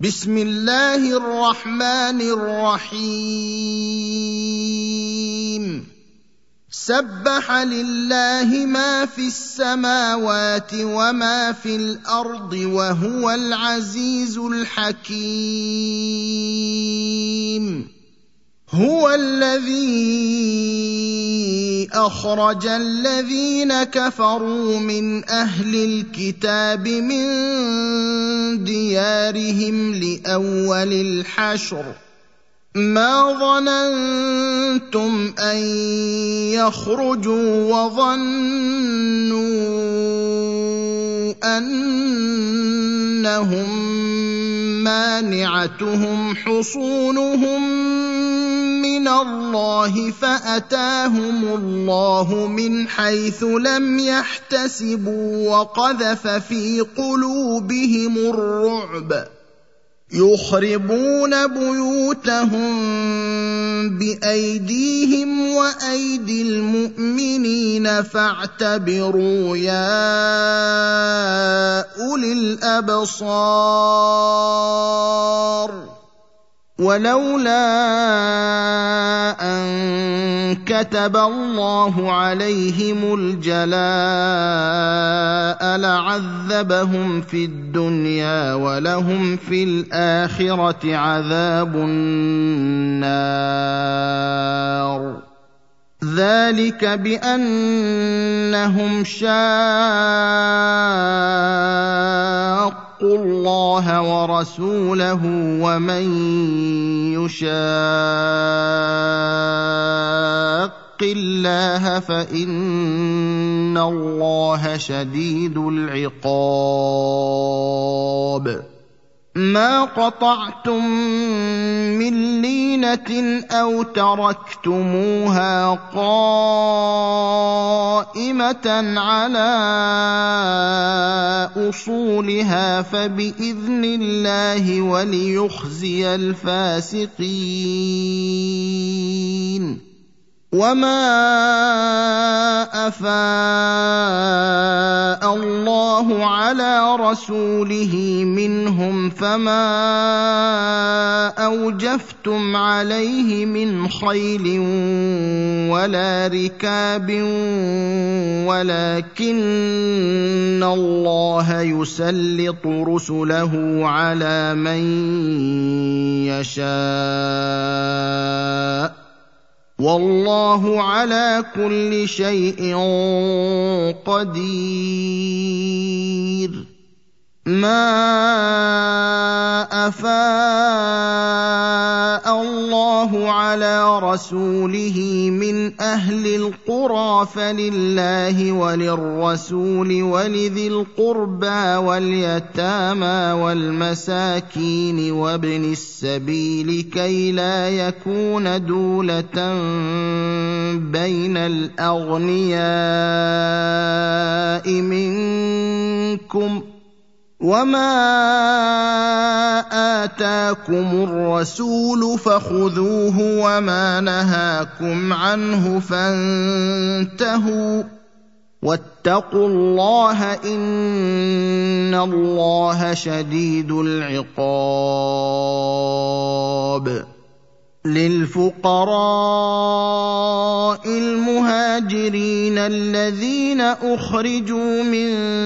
بسم الله الرحمن الرحيم سبح لله ما في السماوات وما في الارض وهو العزيز الحكيم هو الذي اخرج الذين كفروا من اهل الكتاب من ديارهم لاول الحشر ما ظننتم ان يخرجوا وظنوا انهم مانعتهم حصونهم من الله فاتاهم الله من حيث لم يحتسبوا وقذف في قلوبهم الرعب يخربون بيوتهم بايديهم وايدي المؤمنين فاعتبروا يا اولي الابصار ولولا ان كتب الله عليهم الجلاء لعذبهم في الدنيا ولهم في الاخره عذاب النار ذلك بانهم شاقوا الله ورسوله ومن يشاق الله فان الله شديد العقاب ما قطعتم من لينة أو تركتموها قائمة على أصولها فبإذن الله وليخزي الفاسقين وما أفاء الله على رسوله منهم فما أوجفتم عليه من خيل ولا ركاب ولكن الله يسلط رسله على من يشاء والله على كل شيء قدير ما أفاء الله على رسوله من أهل القرى فلله وللرسول ولذي القربى واليتامى والمساكين وابن السبيل كي لا يكون دولة بين الأغنياء منكم وما آتاكم الرسول فخذوه وما نهاكم عنه فانتهوا واتقوا الله إن الله شديد العقاب للفقراء المهاجرين الذين أخرجوا من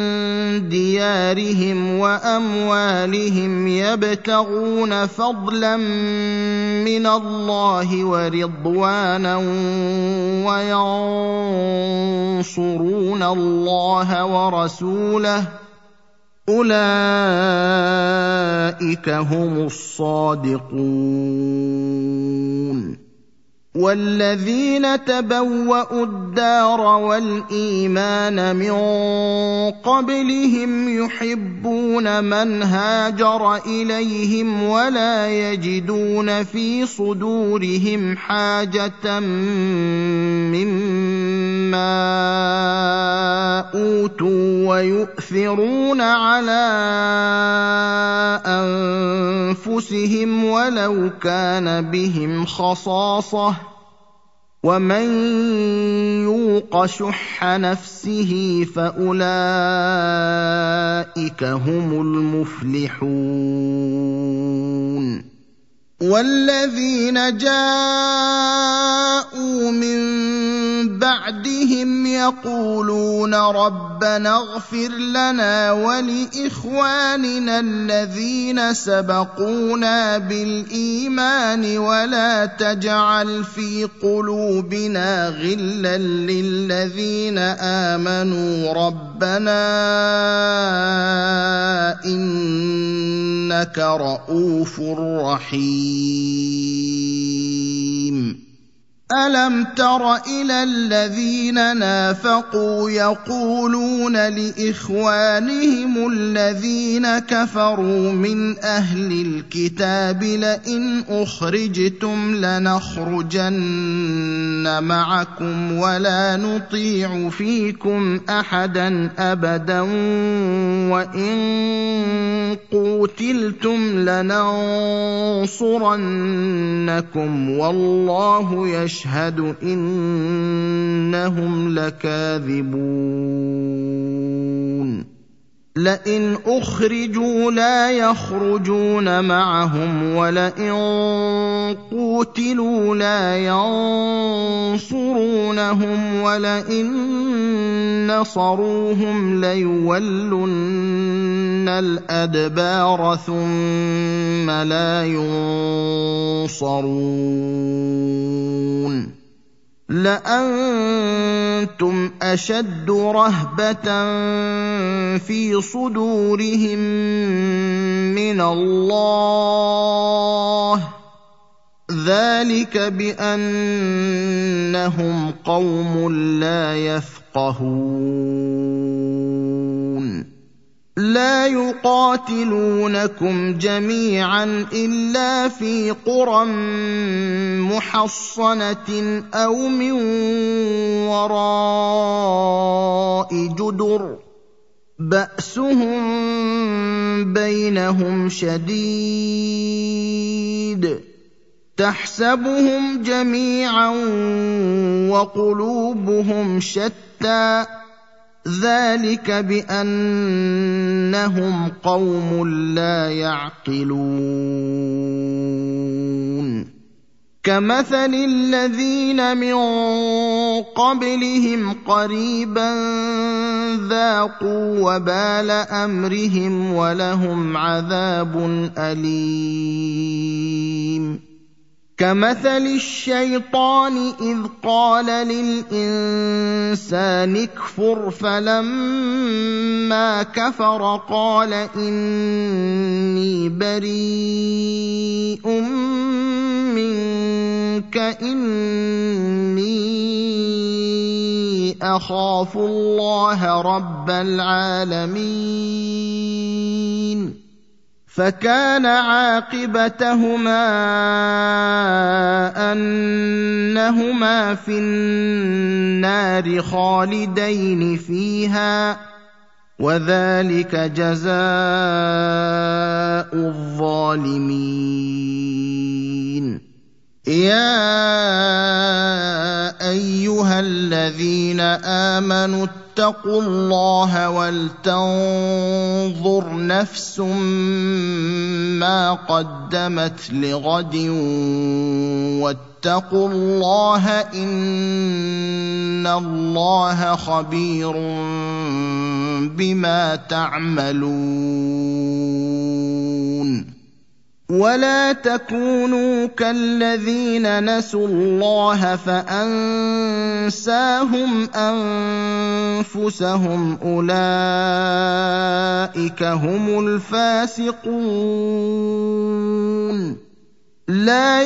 ديارهم وأموالهم يبتغون فضلا من الله ورضوانا وينصرون الله ورسوله أولئك هم الصادقون والذين تبوأوا الدار والإيمان من قبلهم يحبون من هاجر إليهم ولا يجدون في صدورهم حاجة مما أوتوا ويؤثرون على أنفسهم ولو كان بهم خصاصة ومن يوق شح نفسه فأولئك هم المفلحون والذين جاءوا من بعدهم يقولون ربنا اغفر لنا ولإخواننا الذين سبقونا بالإيمان ولا تجعل في قلوبنا غلا للذين آمنوا ربنا إنك رءوف رحيم. ألم تر إلى الذين نافقوا يقولون لإخوانهم الذين كفروا من أهل الكتاب لئن أخرجتم لنخرجن معكم ولا نطيع فيكم أحدا أبدا وإن قوتلتم لننصرنكم والله يشهد إنهم لكاذبون. لئن أخرجوا لا يخرجون معهم ولئن قوتلوا لا ينصرونهم ولئن نصروهم ليولن الأدبار ثم لا ينصرون. لأنتم أشد رهبة في صدورهم من الله ذلك بأنهم قوم لا يفقهون. لا يقاتلونكم جميعا إلا في قرى محصنة أو من وراء جدر بأسهم بينهم شديد تحسبهم جميعا وقلوبهم شتى ذلك بأنهم قوم لا يعقلون. كمثل الذين من قبلهم قريبا ذاقوا وبال أمرهم ولهم عذاب أليم. كمثل الشيطان إذ قال للإنسان اكفر فلما كفر قال إني بريء منك إني أخاف الله رب العالمين. فكان عاقبتهما أنهما في النار خالدين فيها وذلك جزاء الظالمين. يا أيها الذين آمنوا اتقوا الله ولتنظر نفس ما قدمت لغد واتقوا الله إن الله خبير بما تعملون. ولا تكونوا كالذين نسوا الله فأنساهم أنفسهم أولئك هم الفاسقون. لا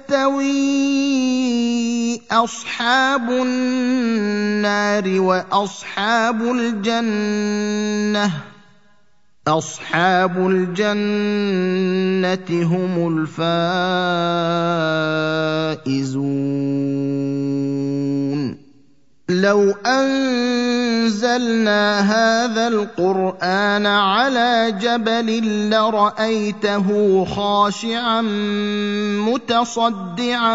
يستوي أصحاب النار وأصحاب الجنة أصحاب الجنة هم الفائزون. لو أنزلنا هذا القرآن على جبل لرأيته خاشعا متصدعا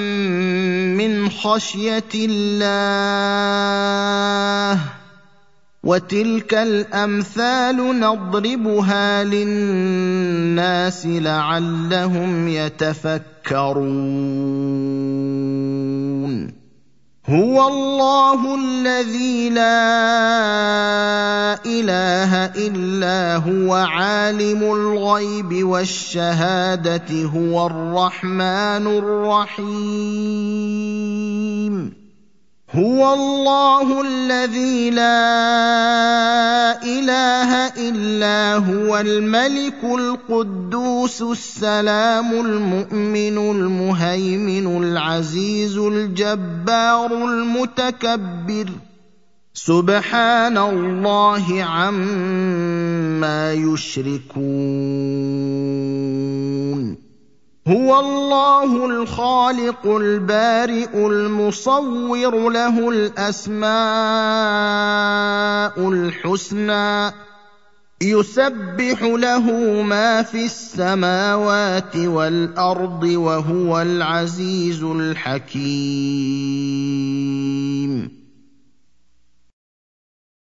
من خشية الله وتلك الامثال نضربها للناس لعلهم يتفكرون هو الله الذي لا اله الا هو عالم الغيب والشهاده هو الرحمن الرحيم هو الله الذي لا اله الا هو الملك القدوس السلام المؤمن المهيمن العزيز الجبار المتكبر سبحان الله عما يشركون هو الله الخالق البارئ المصور له الاسماء الحسنى يسبح له ما في السماوات والارض وهو العزيز الحكيم